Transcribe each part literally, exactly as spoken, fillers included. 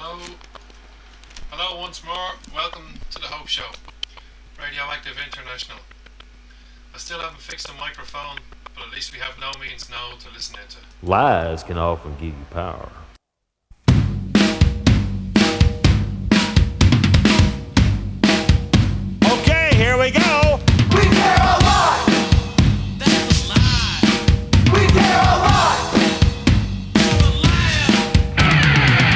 Hello. Hello once more. Welcome to the Hope Show. Radioactive International. I still haven't fixed the microphone, but at least we have no means no to listen into. Lies can often give you power. Okay, here we go. We care a lot. That's a lie. We care a lot. You're a liar.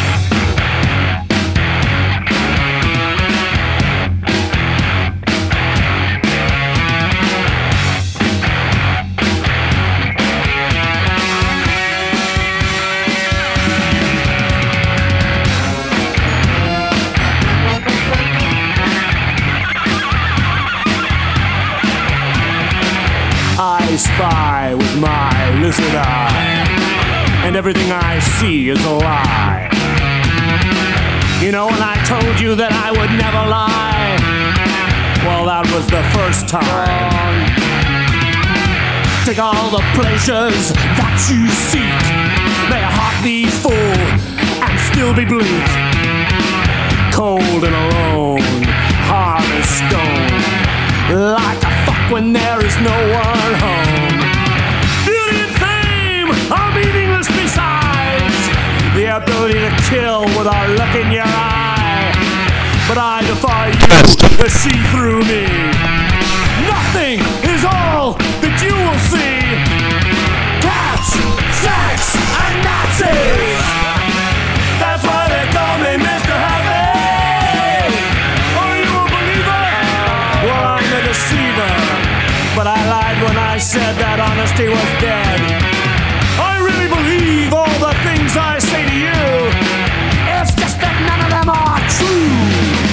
I spy with my lizard eye, and everything I see is a lie. You know when I told you that I would never lie? Well, that was the first time. Take all the pleasures that you seek. May a heart be full and still be bleak. Cold and alone, hard as stone. Like a fuck when there is no one home. Beauty and fame are meaningless besides the ability to kill with a look in your eye. But I defy you to see through me. Nothing is all that you will see. Cats, sex, and Nazis. That's why they call me Mister Happy. Are you a believer? Well, I'm the deceiver. But I lied when I said that honesty was dead. I really believe all the things I say to you. It's just that none of them are true.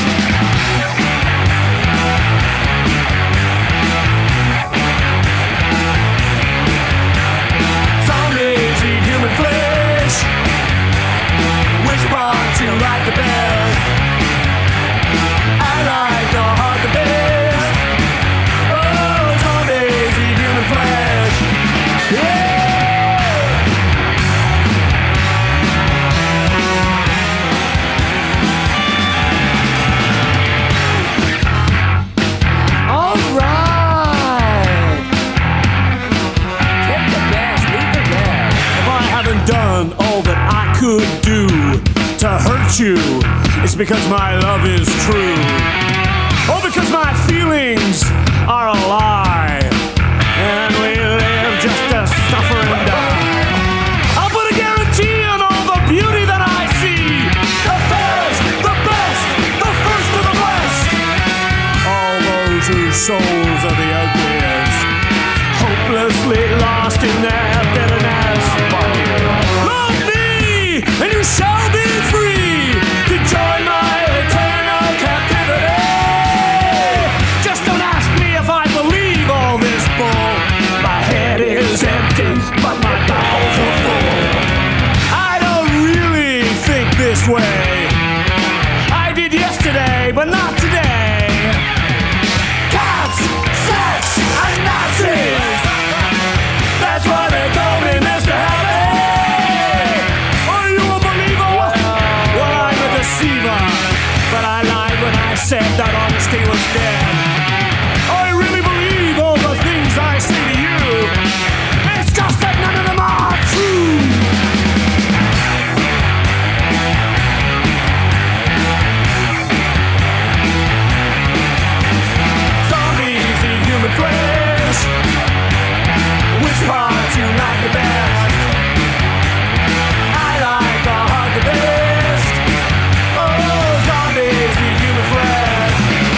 Zombies eat human flesh. Which part you like the best? I like the heart the best. Oh, zombies eat human flesh. Yeah! Alright! Take the best, leave the rest. If I haven't done all that I could do to hurt you, it's because my love is true. Or because my feelings are a lie. And we live just to suffer and die. I'll put a guarantee on all the beauty that I see. The fairest, the best, the first of the blessed. All those whose souls are the ugliest, hopelessly lost in their bitterness. Love me, and you shall be free to join my eternal captivity. Just don't ask me if I believe all this bull. My head is empty, but my bowels are full. I don't really think this way. I did yesterday, but not today. Cats, sex, and Nazis. That's why they call me Mister Happy. Are you a believer? Well, I'm a deceiver. But I lied when I said that honesty was dead. I really believe all the things I say to you. It's just that none of them are true. Zombies eat human flesh. Which part you like the best? I like the heart the best. Oh, zombies eat human flesh.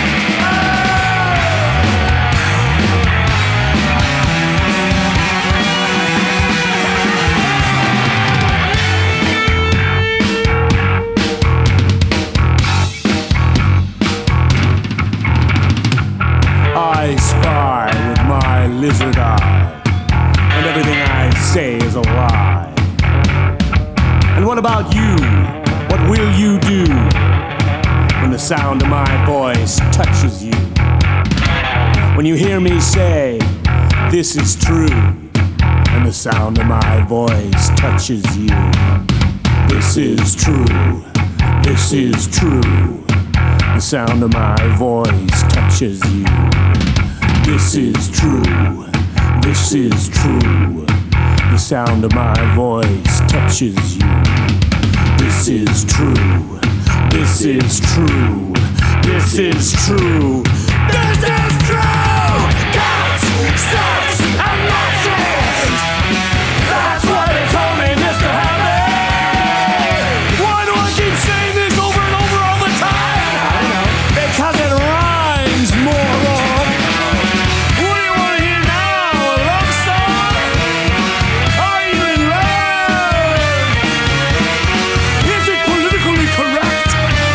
I spy with my lizard eye, and everything I say is a lie. And what about you? What will you do when the sound of my voice touches you? When you hear me say, this is true, and the sound of my voice touches you. This is true. This is true. The sound of my voice touches you. This is true. This is true. The sound of my voice touches you. This is true. This is true. This is true. This is true. Guts, sucks, and Nazis. That's why they call me Mister Happy. Why do I keep saying this over and over all the time? I don't know. Because it rhymes, moron. What do you want to hear now? A love song? Are you in love? Is it politically correct?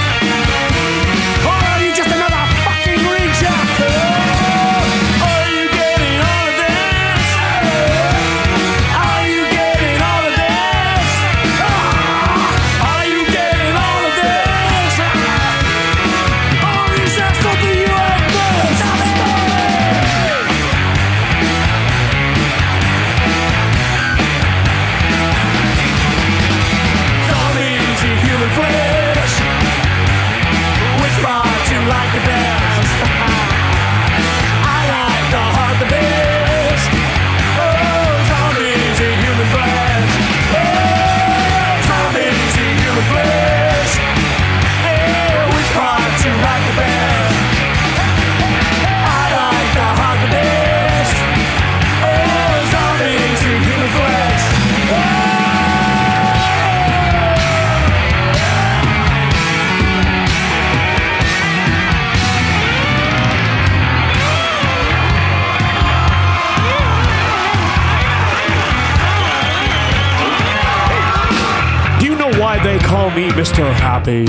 Or are you just another fucking reject? Are you getting all of this? Are you getting all of this? Are you getting all of this? Or is that something you have missed? Zombies eat human flesh. Which part you like the best? I like the heart the best. Oh, zombies eat human flesh. Oh, zombies eat human flesh. Hey, which part you like the best? I like the heart the best. Oh, zombies eat human flesh. Do you know why they call me Mister Happy?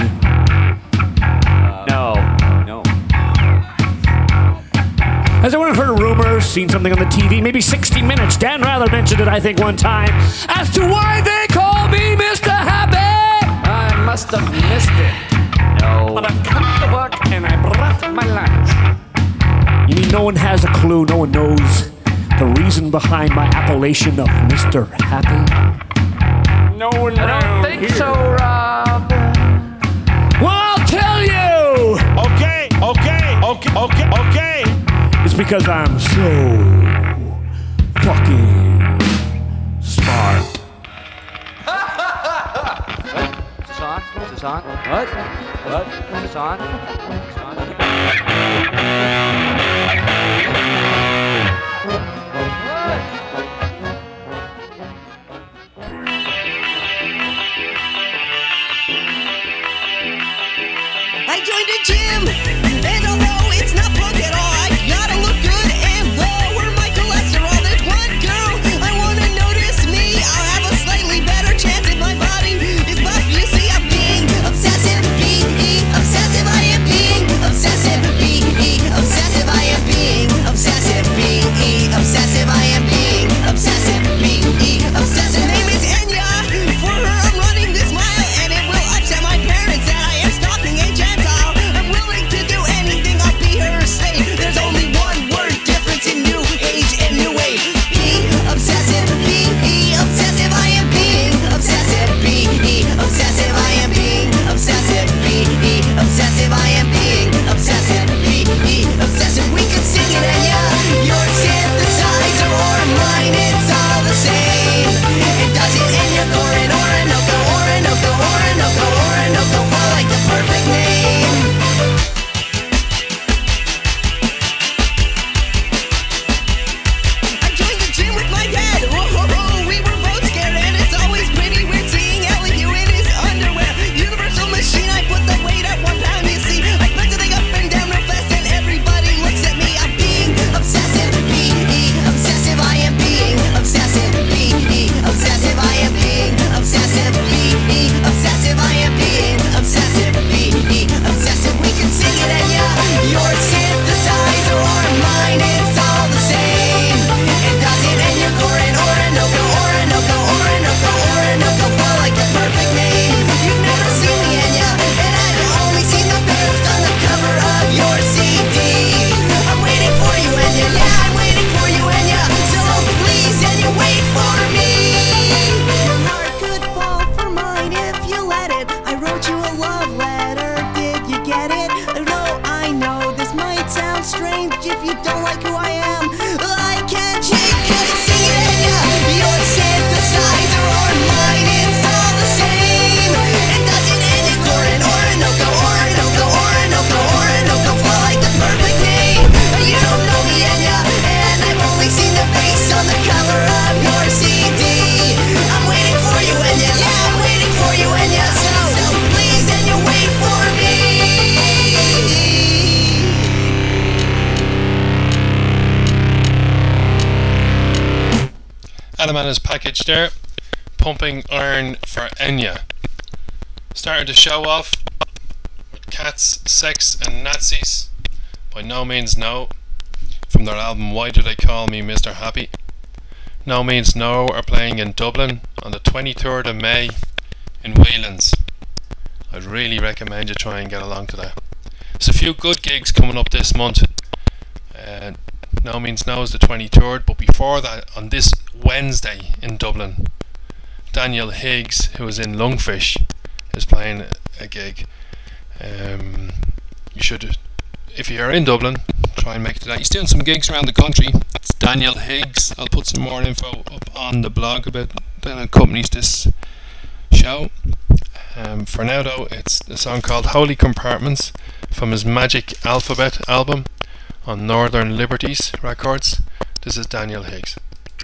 No. No. Has anyone heard a rumor, seen something on the T V, maybe sixty minutes? Dan Rather mentioned it, I think, one time, as to why they call me Mister Happy. I must have missed it. No. But I've come to work and I brought my lunch. You mean no one has a clue, no one knows the reason behind my appellation of Mister Happy? No one I don't think here. so, Rob. Well, I'll tell you! Okay, okay, okay, okay, okay. It's because I'm so fucking smart. Is this on? Is this on? What? What? Is this on? Is this on? I joined a gym, and although it's not punk at all, I gotta look good and lower my cholesterol. There's one girl I wanna notice me. I'll have a slightly better chance if my body is buff. You see, I'm being obsessive, being obsessive. I am being obsessive, being obsessive. I am being obsessive, being obsessive. I am being obsessive, being obsessive. Name is Enya. For her, I'm running this mile, and it will upset my parents that I am stalking a Gentile. I'm willing to do wrote you a love letter. Did you get it? No, I know this might sound strange if you don't like who I am. I can't shake, couldn't sing it in ya. Your synthesizer or mine, it's all the same. It doesn't end in Corin, Orinoco, Orinoco, Orinoco, Orinoco, flow like the perfect name. You don't know me, Enya, and I've only seen the face on the cover of your C D. I'm waiting for you, Enya. Yeah, I'm waiting for you, Enya. So, so please, Enya, wait for me. Adam and his package there, Pumping Iron for Enya. Started the show off with Cats, Sex and Nazis by No Means No from their album Why Do They Call Me Mister Happy. No Means No are playing in Dublin on the twenty-third of May in Whelan's. I'd really recommend you try and get along to that. There's a few good gigs coming up this month. Uh, No Means No is the twenty-third, but before that, on this Wednesday in Dublin, Daniel Higgs, who is in Lungfish, is playing a gig. Um, you should, if you're in Dublin, try and make it to that. He's doing some gigs around the country. It's Daniel Higgs. I'll put some more info up on the blog about that accompanies this show. Um, for now though, it's a song called Holy Compartments from his Magic Alphabet album on Northern Liberties Records. This is Daniel Higgs.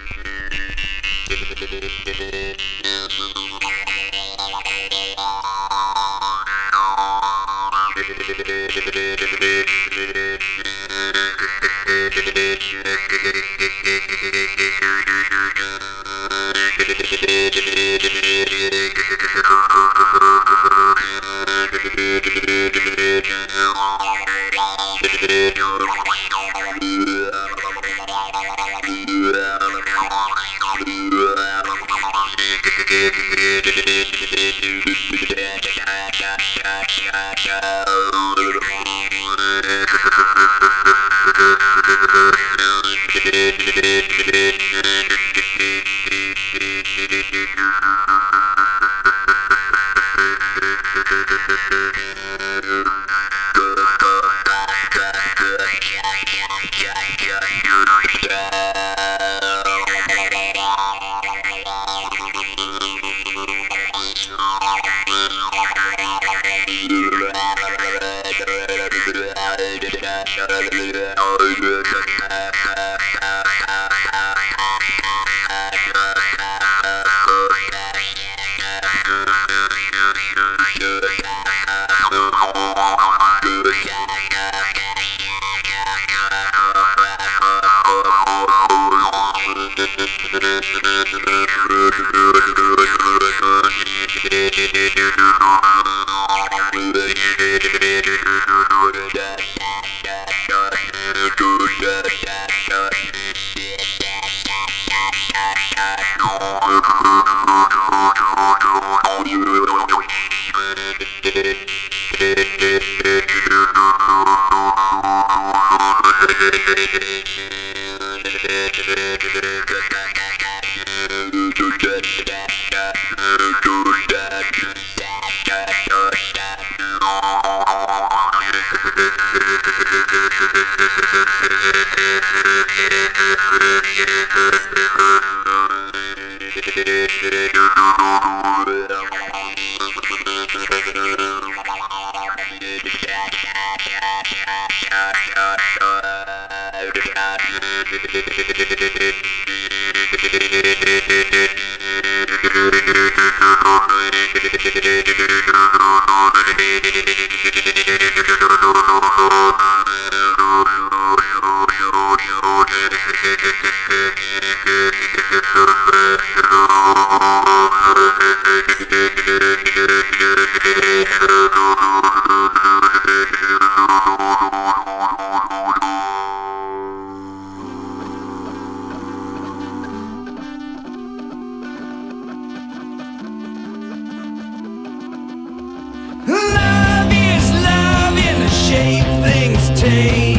Love is love in the shape things take.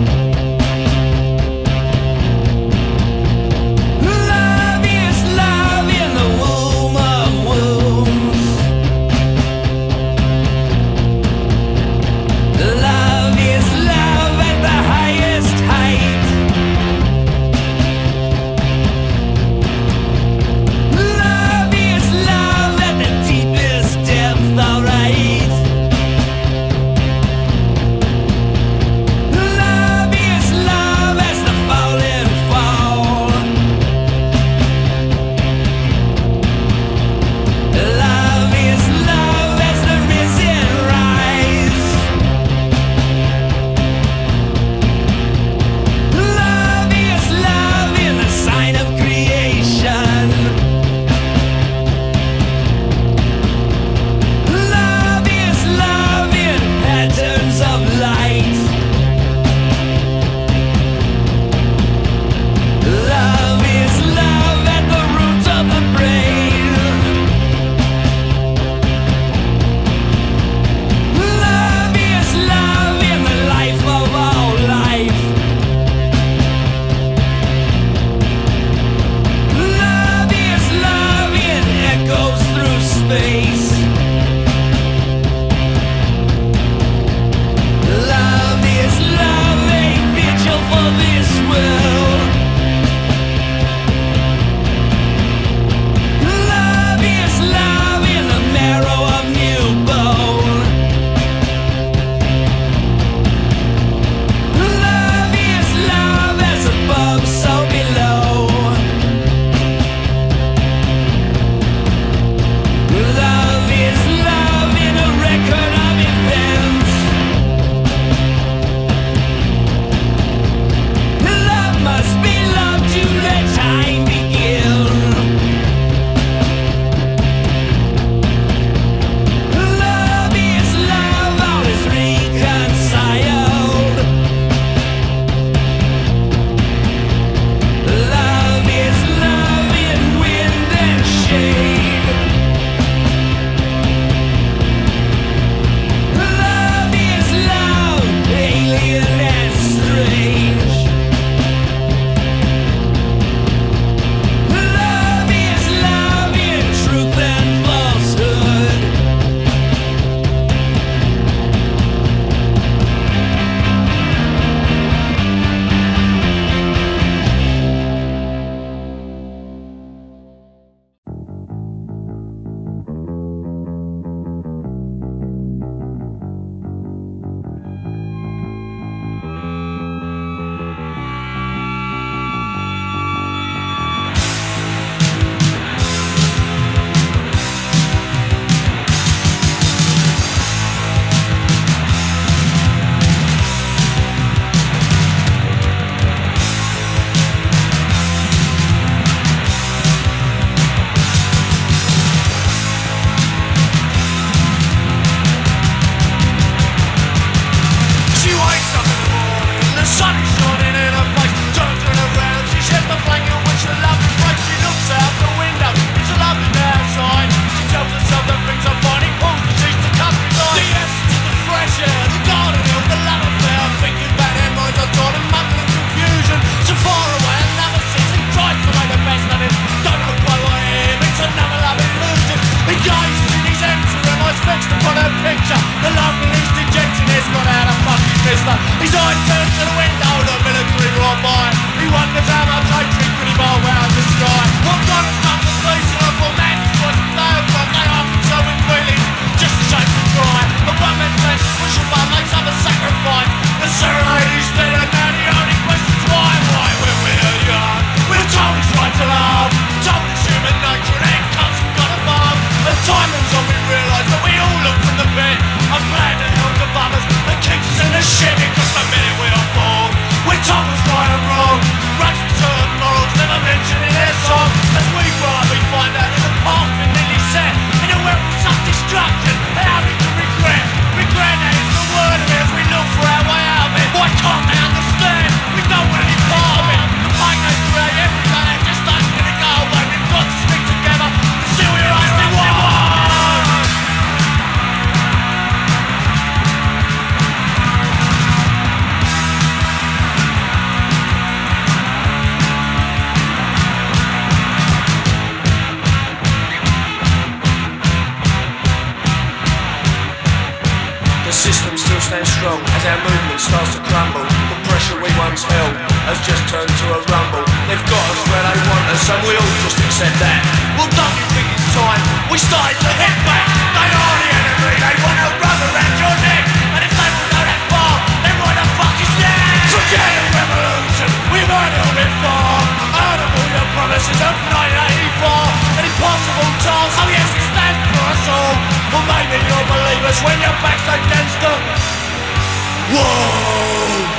Love is love in the womb of wombs. face. Love is love, a vigil for this world. Love is love in the marrow of new bone. Love is love as above, so below. Love is love in a record of events. Love must be love to let time begin. Love is love, all is reconciled. Love is love in wind and shade. Love is love, alien and strange. Love is love in truth and falsehood. She wakes up in the morning, the sun is shining in her face. Turns her around, she sheds the blanket on which the love is break. She looks out the window, it's a lovely day outside. She tells herself that things are fine, he pulls the sheets to countryside. The essence of the fresh air, the garden of the love affair. Thinking back their minds are torn and muddled in confusion. So far away, another season tries to make the best of it. Don't look quite like him, it's another love illusion. He gazes in his entering eyes fixed upon her picture. The loveliness dejected has got out of fucking mister. His eye turns to the window, the military drive by. He wonders how much hatred could he bow round the sky. What one has come to place and I thought man is twice a day. But they are concerned with feelings, just a shame to cry. But one man's meant to push away, makes other sacrifice. The serenade is dead and now the only question's why. Why when we are young, we're told it's right to love. Told it's human nature and it comes from God above. The time moves on, we realise that we all look from the bed. I'm glad that helps above us and keeps us in the shit. Because the minute we are born, we're told what's right and wrong. Rights, return, morals, never mentioned in their song. As we grow up, we find out that the past been nearly set. In a world of such destruction, how we can regret. Regret that is the word of it as we look for our way out of it. Why can't they understand? We don't want any part of it. The pain they create every day, they just ain't gonna go away. We've got to stick together until we're only one. The system still stands strong as our movement starts to crumble. The pressure we once held has just turned to a rumble. They've got us where they want us and we all just accept that. Well, don't you think it's time we started to hit back? They are the enemy, they want to run around your neck. And if they will go that far, then what the fuck is that? Forget a revolution, we've heard it all before. Heard of all your promises of nineteen eighty-four. An impossible task, oh yes, it stands for us all. Well, maybe you'll believe us when your back's against them. Whoa!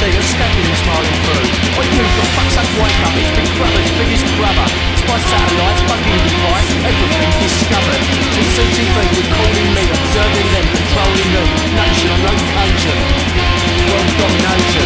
see her standing and smiling through. Oi you, for fuck's sake wake up, it's Big Brother's biggest brother. Spy satellites, bugging device, everything discovered. C C T V recording me, observing them, controlling them. Nation on location, world domination.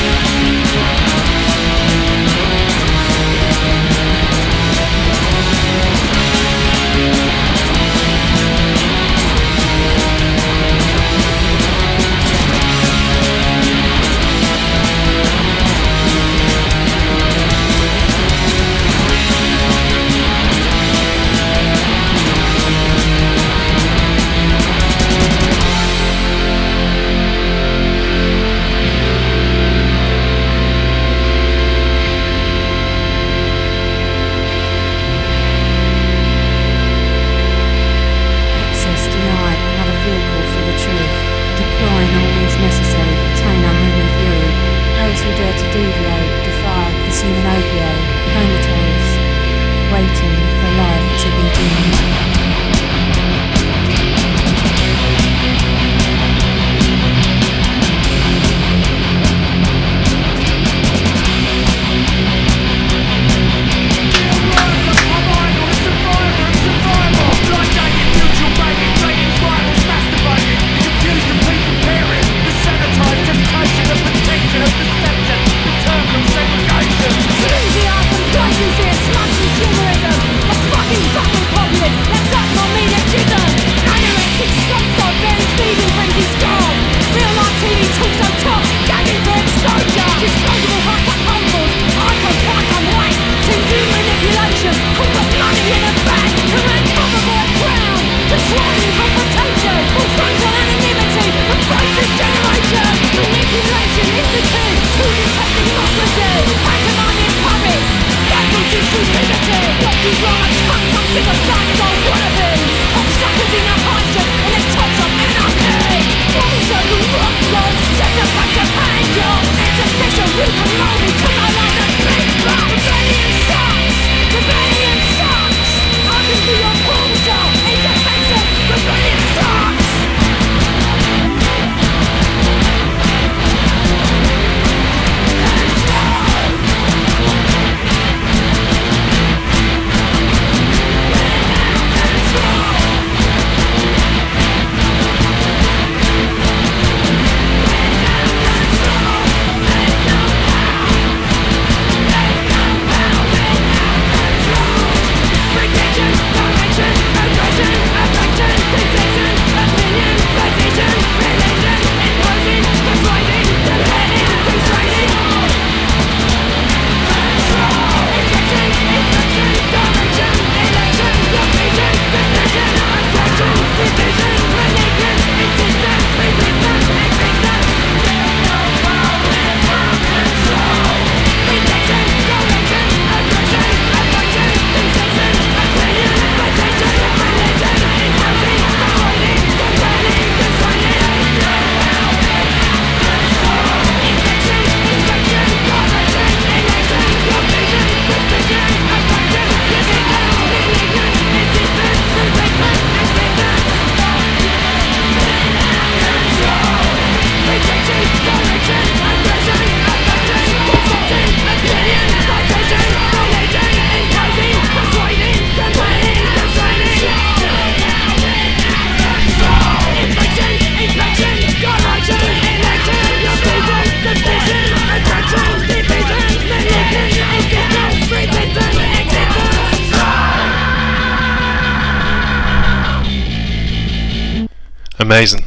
Amazing.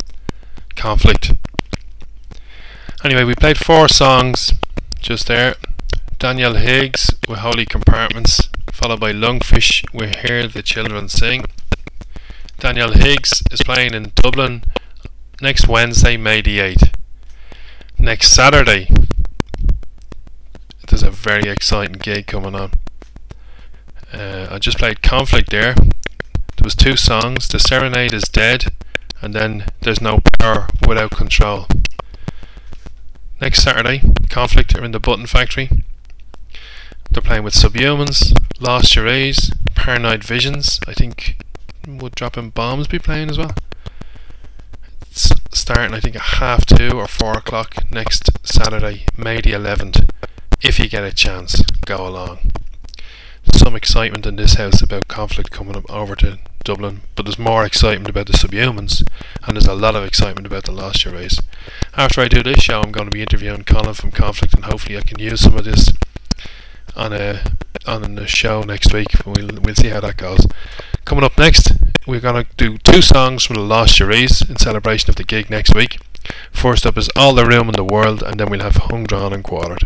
Conflict. Anyway, we played four songs just there. Daniel Higgs with Holy Compartments, followed by Lungfish with Hear the Children Sing. Daniel Higgs is playing in Dublin next Wednesday, May the eighth. Next Saturday, there's a very exciting gig coming on. Uh, I just played Conflict there. There was two songs, The Serenade is Dead, and then There's No Power Without Control. Next Saturday, Conflict are in the Button Factory. They're playing with Subhumans, Lost Cherries, Paranoid Visions. I think would Dropping Bombs be playing as well. S- starting I think at half two or four o'clock next Saturday, May the eleventh. If you get a chance, go along. Some excitement in this house about Conflict coming up over to Dublin, but there's more excitement about the Subhumans, and there's a lot of excitement about the Lost Your Race. After I do this show, I'm going to be interviewing Colin from Conflict, and hopefully I can use some of this on a on the show next week. We'll we'll see how that goes. Coming up next, we're going to do two songs from the Lost Your Race in celebration of the gig next week. First up is All the Room in the World, and then we'll have Hung, Drawn and Quartered.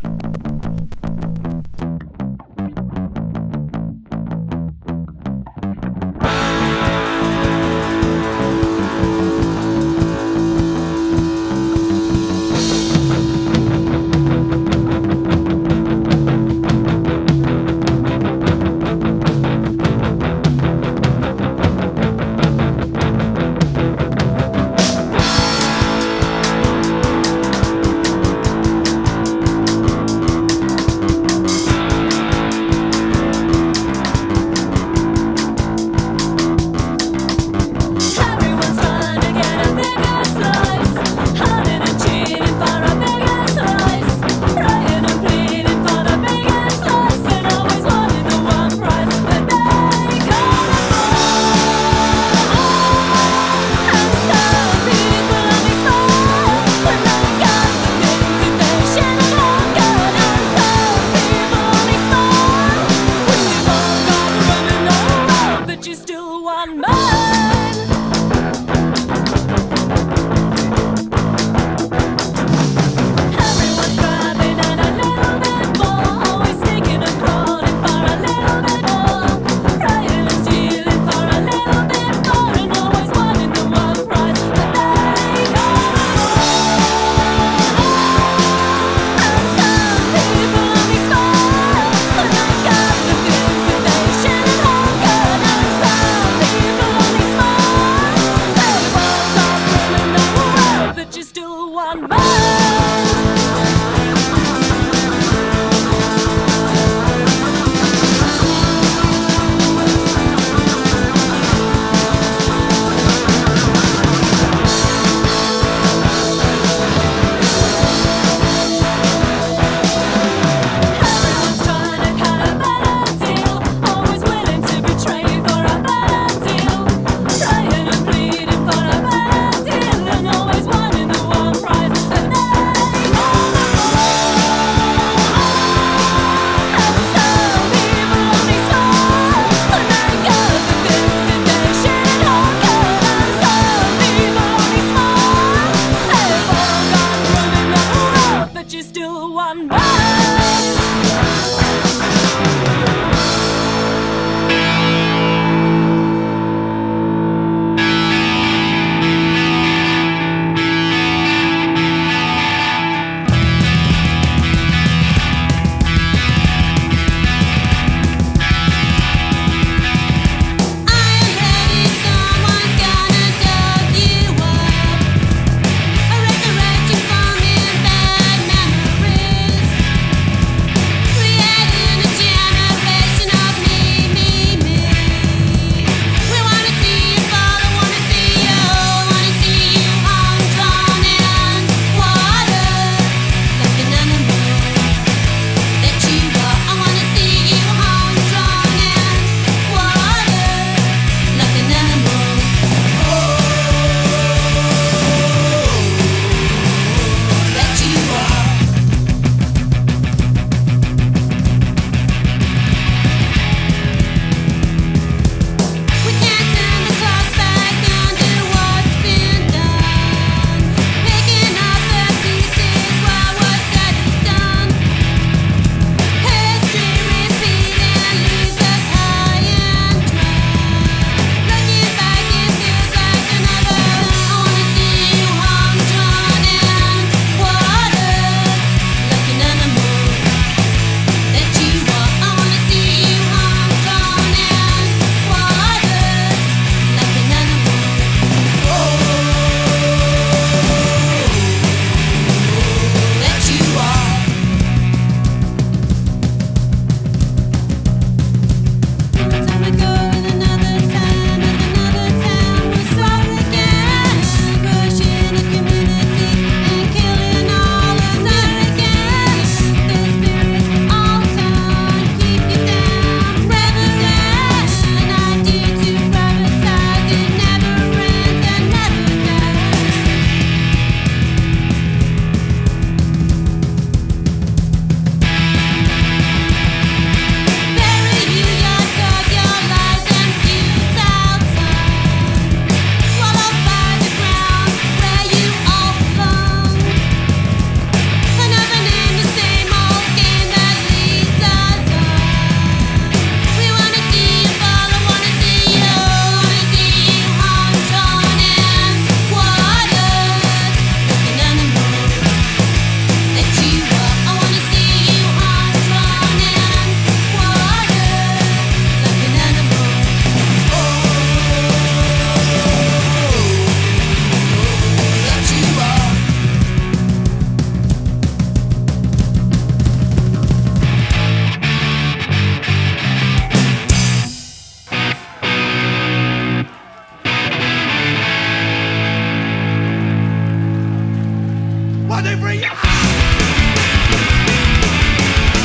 Resurrecting from your bad memories.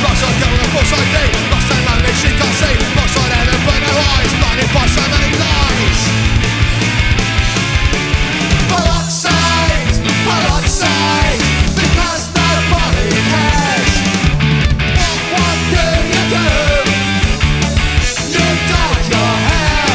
Lost on girl with a false I D. Lost and lonely, she can't see. Lost on heaven but no eyes. Blinded by so many lies. Peroxide, peroxide, because nobody cares. What, what do you do? You dyed your hair.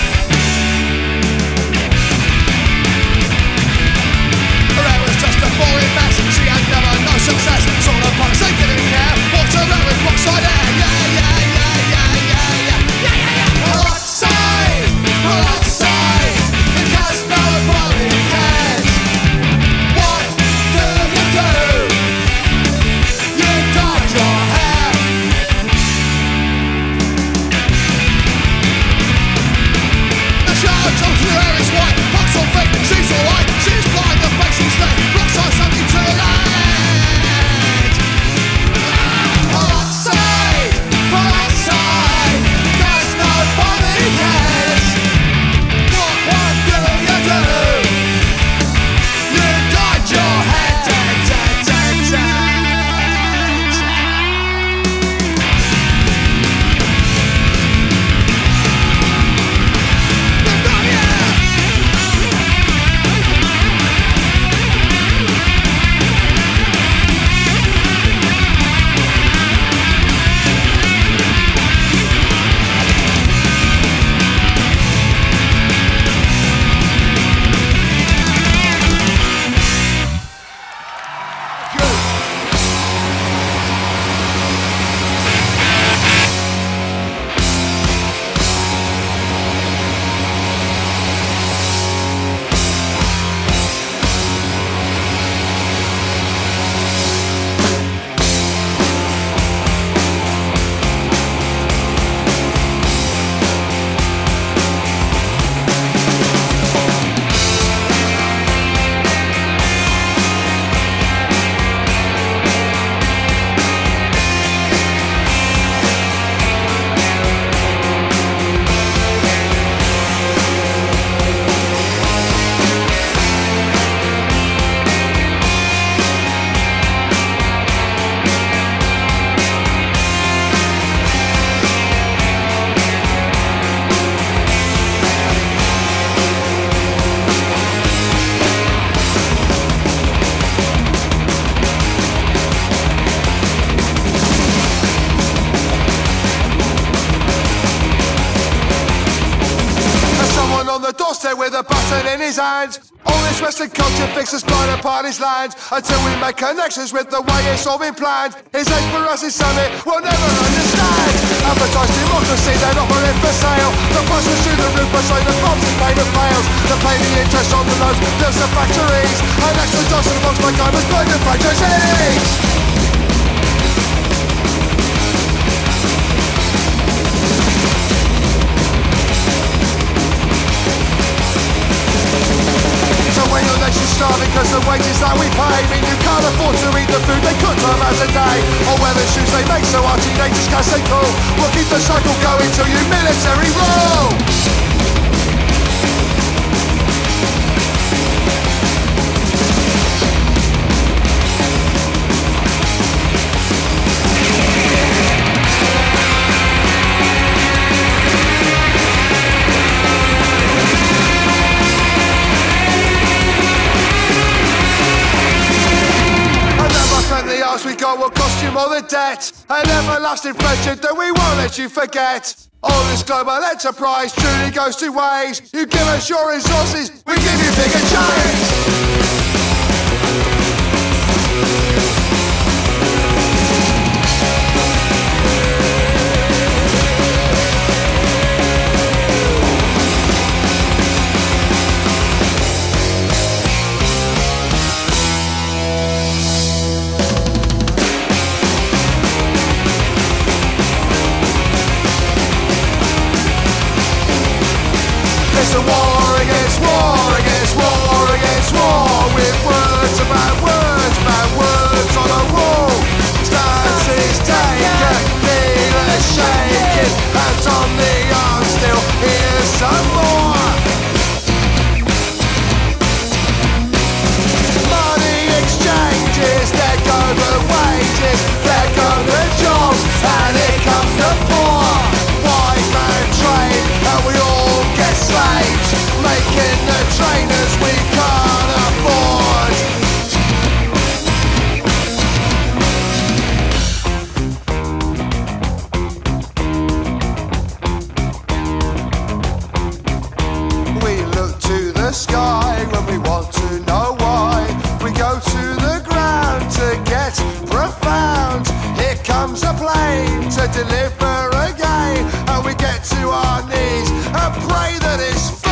Her was just a boring mess. She had never no success. Sort of punks, they didn't care. Walked around with peroxide hair. Yeah, yeah, yeah, yeah, yeah, yeah, yeah, yeah, yeah. Peroxide, peroxide, because nobody cares. What do you do? You dyed your hair. The shower tells her hair is white. Pucks on fake, she's alright. She's blind, the face is red. Rocks are something to the light. Peroxide, peroxide, cause nobody cares. What, what do you do? You dyed your hair. You've done it. Someone on the doorstep with a button in his hand. All this Western culture fixes blind upon his land. Until we make connections with the way it's all been planned. His hate for us is something we'll never understand. Advertised democracy, then offer it for sale. The price was through the roof, but so the bombs and payment fails. They pay the interest on the loans, there's the factories. An extra dozen box my guy was blind and franchisees. So when your nation's starving cause the wages that we pay mean you can't afford to eat the food they cook twelve hours a day. Or wear the shoes they make so our teenagers can stay cool. We'll keep the cycle going till you military rule. We got will cost you more than debt. An everlasting friendship that we won't let you forget. All this global enterprise truly goes two ways. You give us your resources, we give you bigger change. It's a war against war against war against profound. Here comes a plane to deliver again, and we get to our knees and pray that it's found.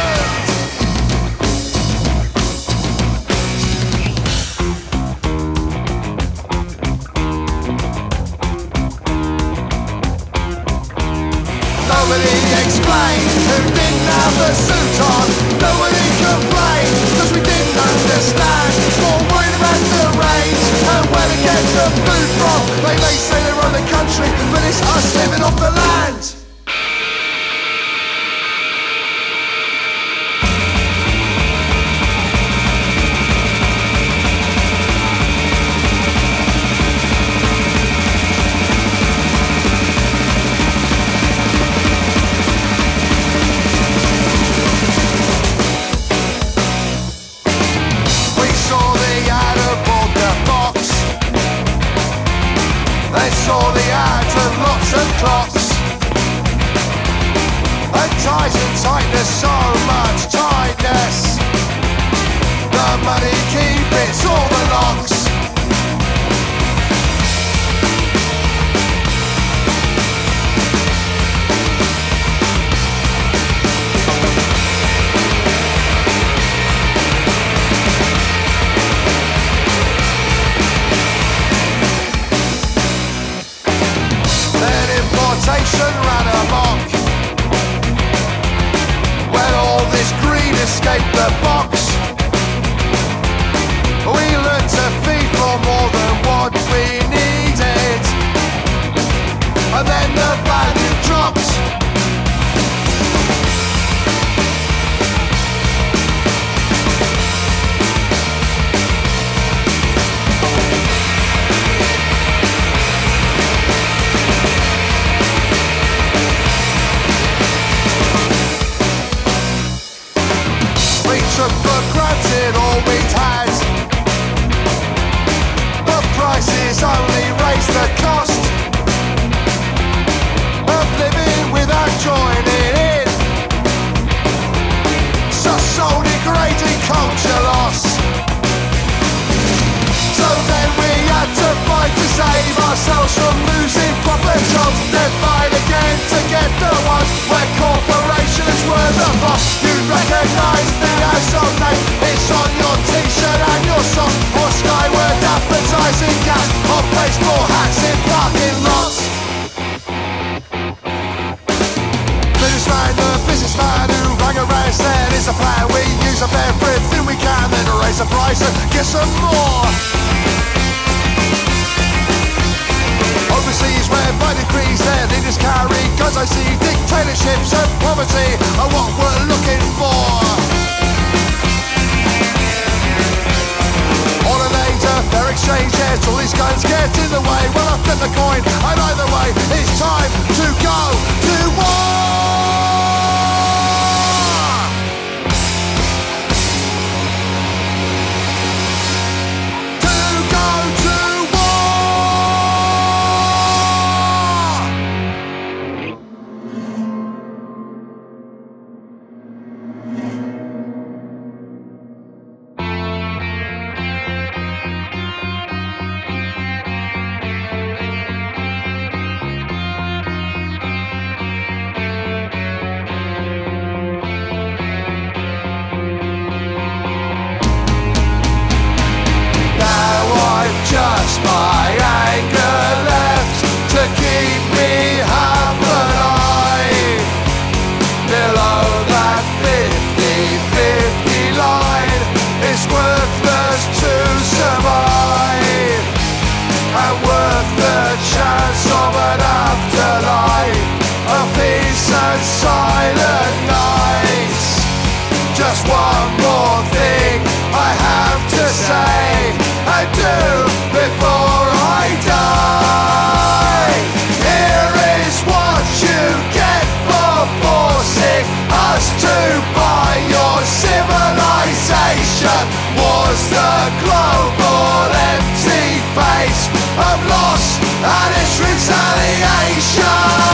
Nobody explained who didn't have a suit on. Nobody complained because we didn't understand. More worried about the rains and where to get the food from. They may say they run the country, but it's us living off the land. Saw the ads and lots of clocks and ties and tightness, so much tightness. The money keeps all the locks. Ran amok when all this greed escaped the box. We learned to feed for more than what we needed, and then the value dropped. Took for granted all we'd had. The prices only raised the cost of living without joining in. So soul degrading culture loss. So then we had to fight to save ourselves from losing proper jobs. Then fight again to get the ones where corporations were the boss. You recognise the household name, it's on your t-shirt and your sock, or skyward advertising gas, or baseball hats in parking lots. Businessman, the businessman who rang around said it's a plan, we use up everything we can, then raise the price and get some more. Overseas where by degrees their leaders carry guns, I see dictatorships and poverty are what we're looking for. Holidays are fair exchange, yes, all these guns get in the way. Well, I flip the coin, and either way, it's time to go to war. Just my anger left to keep me half alive. Below that fifty-fifty line, it's worthless to survive, and worth the chance of an afterlife, a peace and silent night. Just one more thing I have to say and do before I die. Here is what you get for forcing us to buy your civilization. Was the global empty face of loss and its retaliation.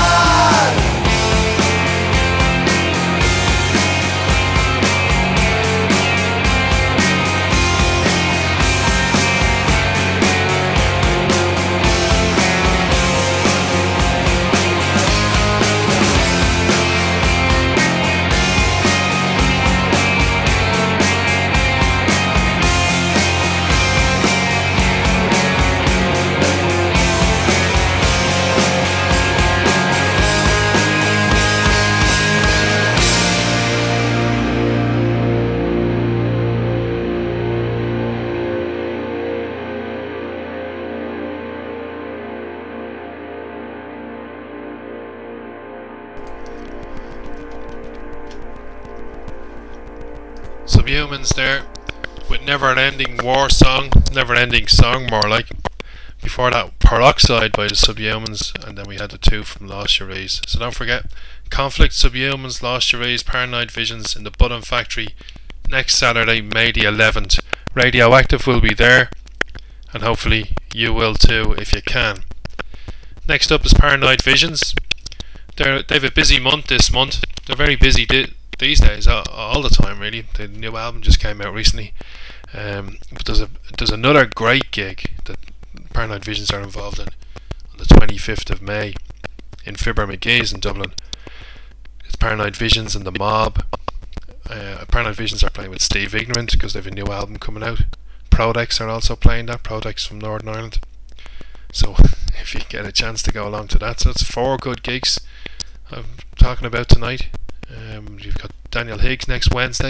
Subhumans there with Never Ending War Song, Never Ending Song more like. Before that, Peroxide by the Subhumans, and then we had the two from Lost Cherise. So don't forget, Conflict, Subhumans, Lost Cherise, Paranoid Visions in the Button Factory next Saturday, May the eleventh. Radioactive will be there, and hopefully you will too if you can. Next up is Paranoid Visions. They're, they have a busy month this month. They're very busy di- these days, all, all the time really. The new album just came out recently. Um, but there's a there's another great gig that Paranoid Visions are involved in on the twenty-fifth of May in Fibber McGee's in Dublin. It's Paranoid Visions and the Mob. Uh, Paranoid Visions are playing with Steve Ignorant because they have a new album coming out. Prodex are also playing that. Prodex from Northern Ireland. So if you get a chance to go along to that, so it's four good gigs I'm talking about tonight. Um, you've got Daniel Higgs next Wednesday,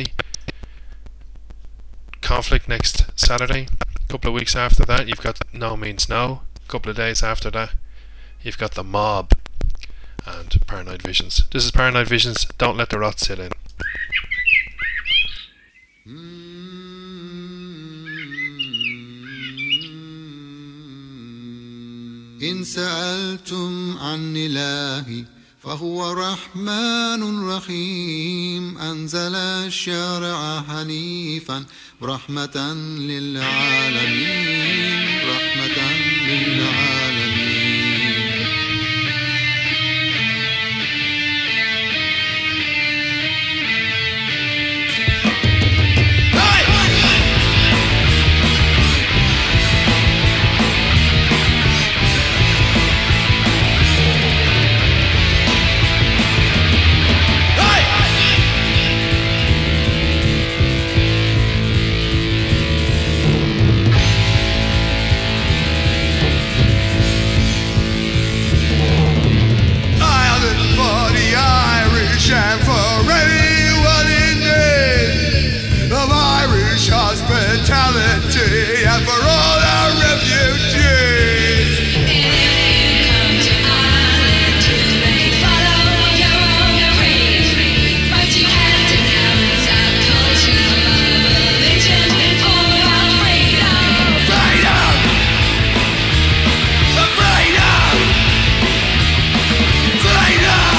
Conflict next Saturday. A couple of weeks after that, you've got No Means No. A couple of days after that, you've got the Mob and Paranoid Visions. This is Paranoid Visions. Don't let the rot sit in. إن سألتم عن إلهي فهو رحمن رحيم أنزل الشارع حنيفا رحمة للعالمين رحمة للعالمين And for anyone in need of Irish hospitality and for all our refugees. Come to Ireland to make follow your own creed, but you have to denounce our culture, our religion, for our freedom. Freedom! Freedom! Freedom!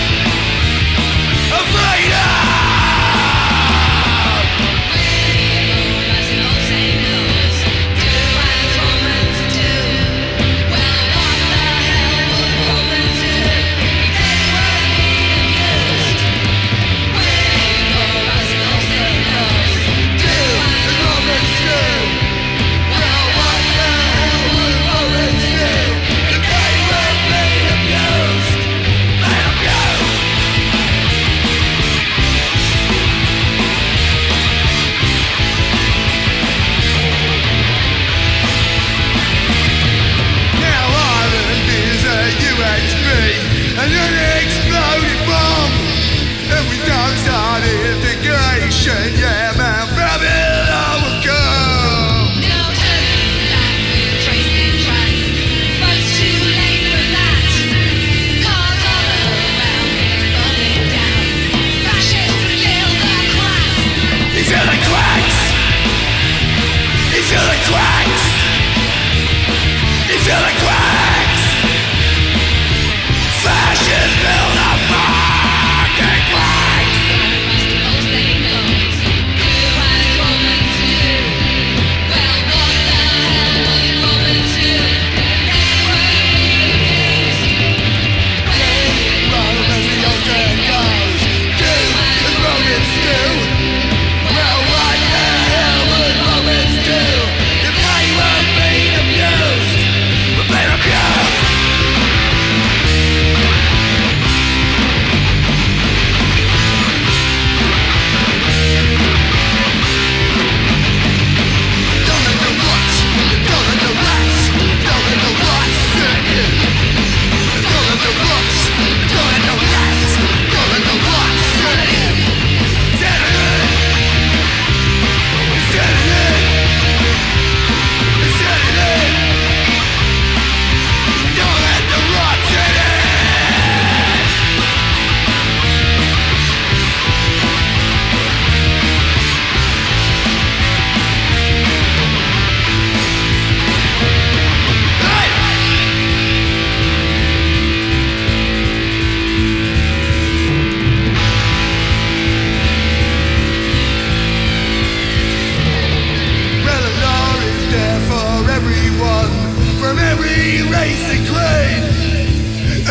And an exploding bomb. If we don't start integration, yeah, man, Babylon will come. No turning back, we're tracing tracks, but it's too late for that. Cars all around, it's burning down. Fascists kill the class. These are the cracks. These are the cracks. These are the cracks. Fashion build a fucking cracks. Most they know, do as Romans do. Well, what the hell would Romans do if they were being abused? Rome as the old saying goes, do as Romans do. Well, what the hell would Romans do if they were being abused? But they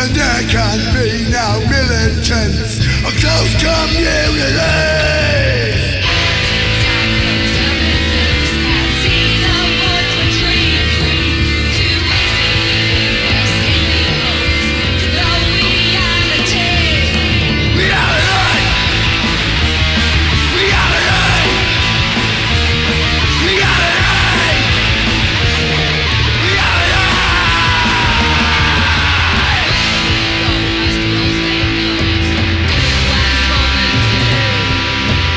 and there can be no militants or close communities. Reality.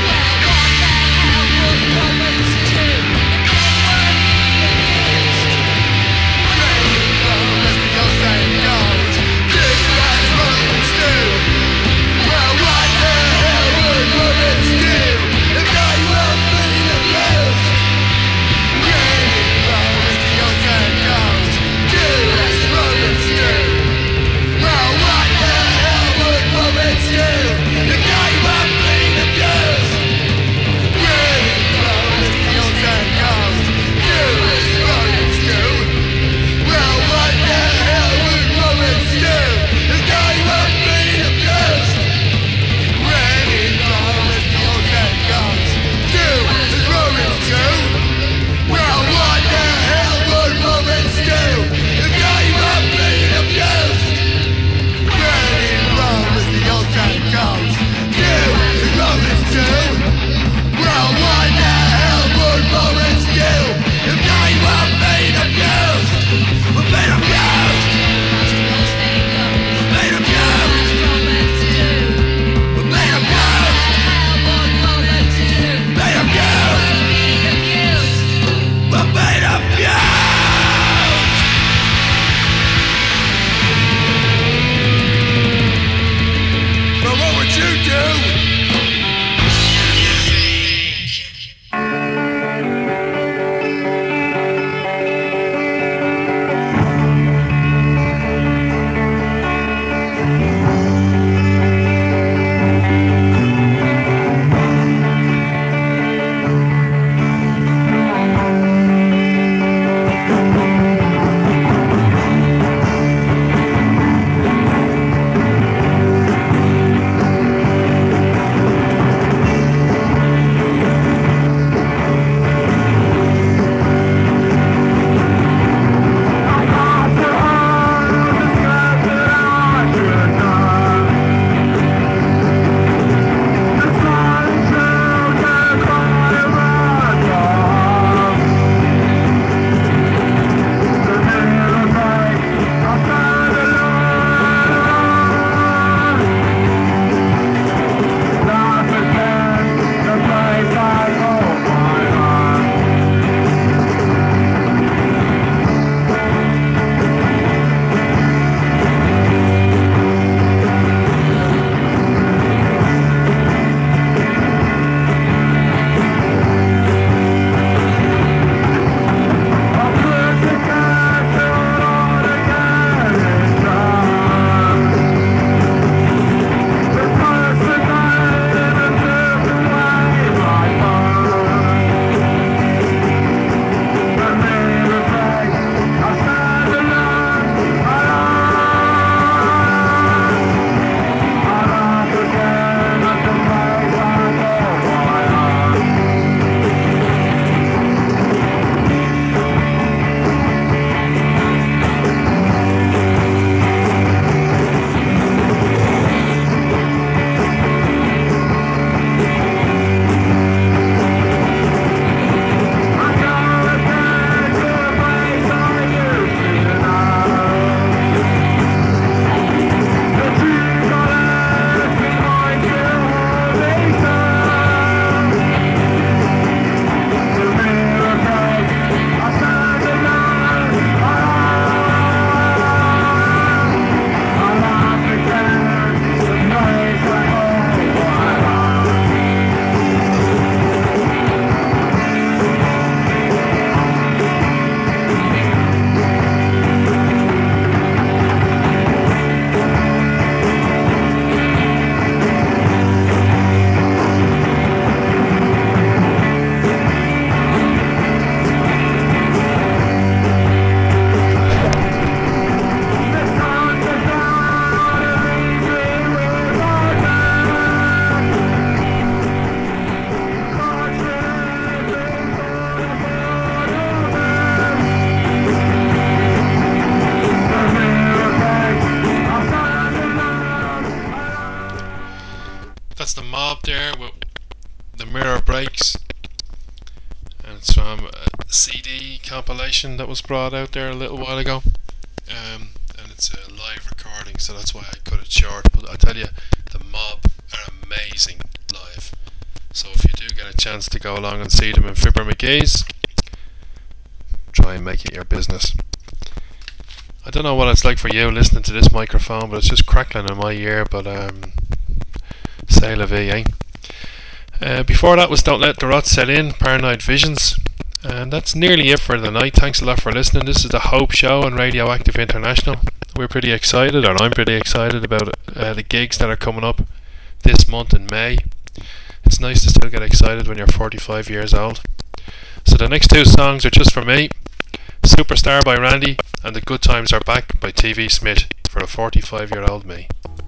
Breaks, and it's from a C D compilation that was brought out there a little while ago, um, and it's a live recording, so that's why I cut it short. But I tell you, the Mob are amazing live, so if you do get a chance to go along and see them in Fibber McGee's, try and make it your business. I don't know what it's like for you listening to this microphone, but it's just crackling in my ear. But um, c'est la vie, eh? Uh, before that was Don't Let the Rot Set In, Paranoid Visions. And that's nearly it for the night. Thanks a lot for listening. This is the Hope Show on Radioactive International. We're pretty excited, or I'm pretty excited about uh, the gigs that are coming up this month in May. It's nice to still get excited when you're forty-five years old. So the next two songs are just for me. Superstar by Randy and The Good Times Are Back by T V Smith for a forty-five year old me.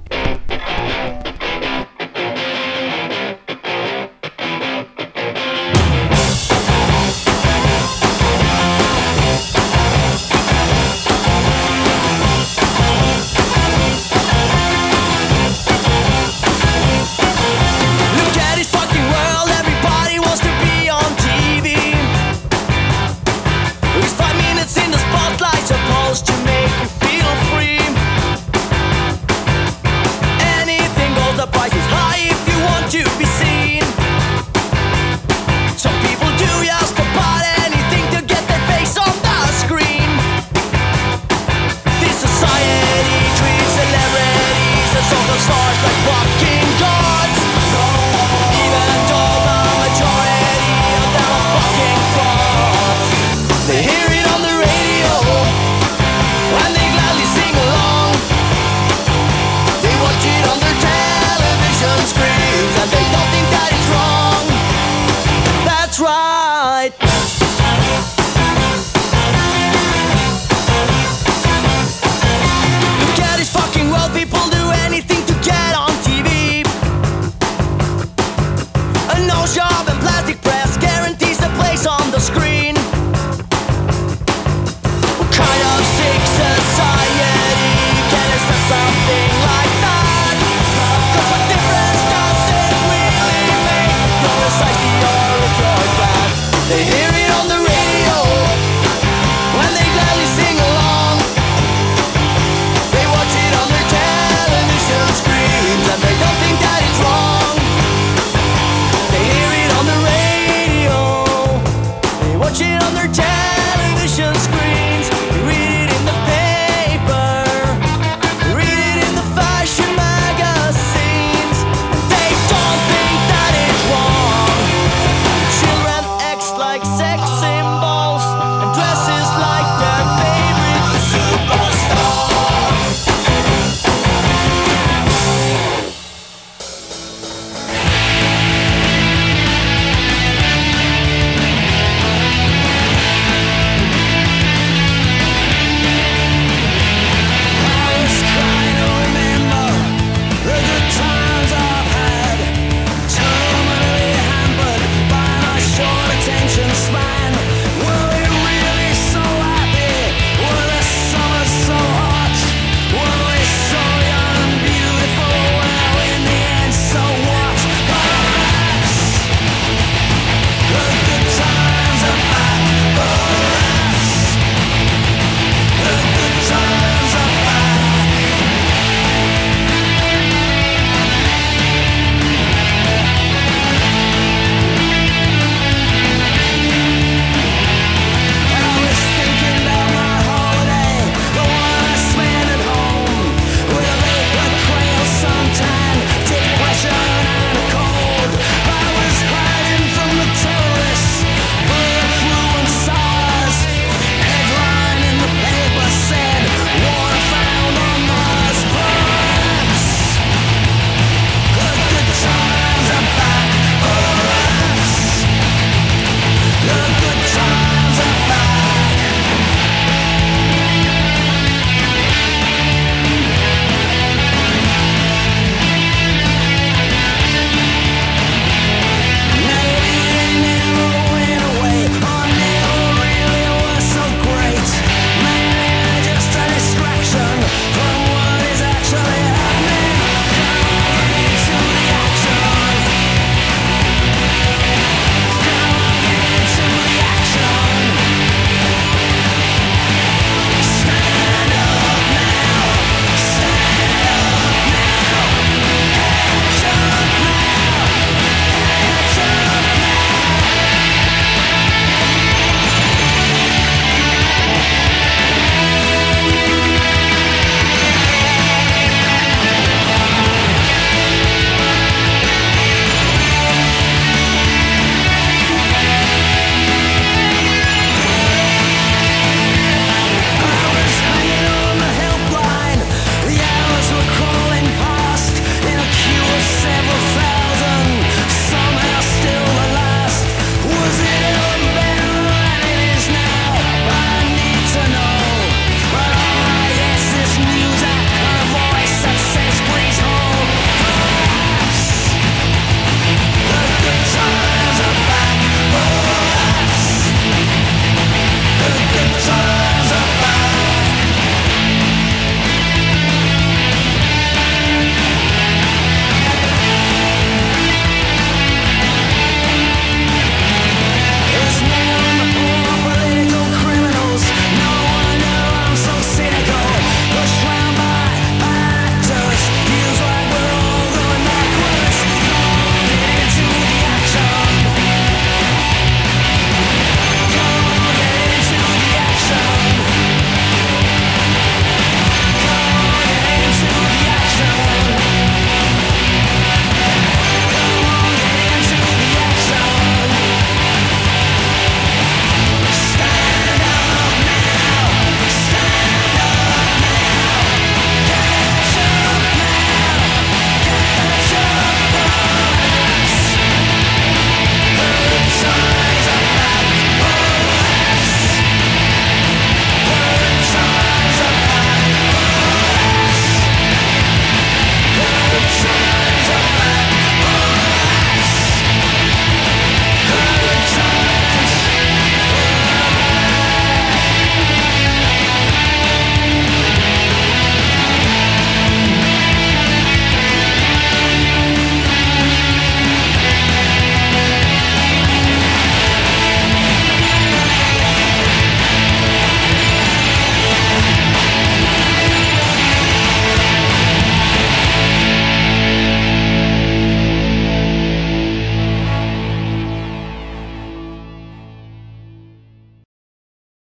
To make you feel free. Anything goes, the price is high if you want to be seen. Some people do just about anything to get their face on the screen. This society treats celebrities as sort of stars like rock